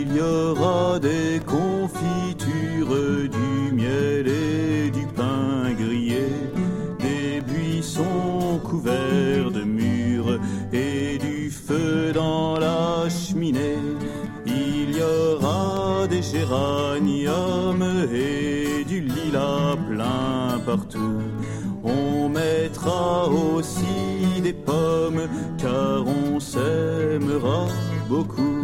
Il y aura des confitures, du miel et du pain grillé, des buissons couverts de mûres et du feu dans la cheminée. Il y aura des géraniums et du lilas plein partout. On mettra aussi des pommes, car on s'aimera beaucoup.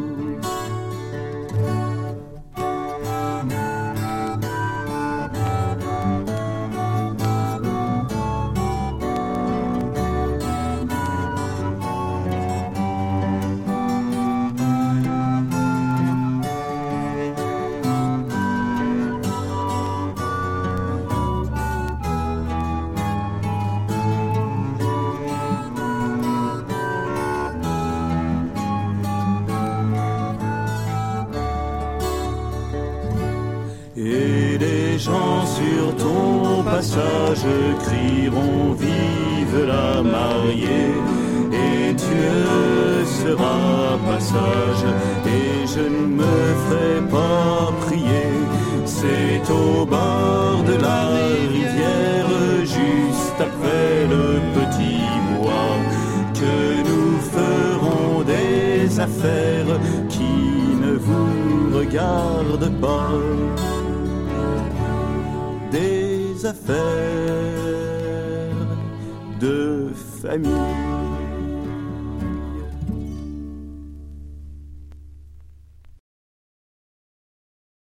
Et les gens sur ton passage crieront vive la mariée, et tu ne seras pas sage, et je ne me ferai pas prier. C'est au bord de la rivière, juste après le petit bois, que nous ferons des affaires qui ne vous regardent pas. Des affaires de famille.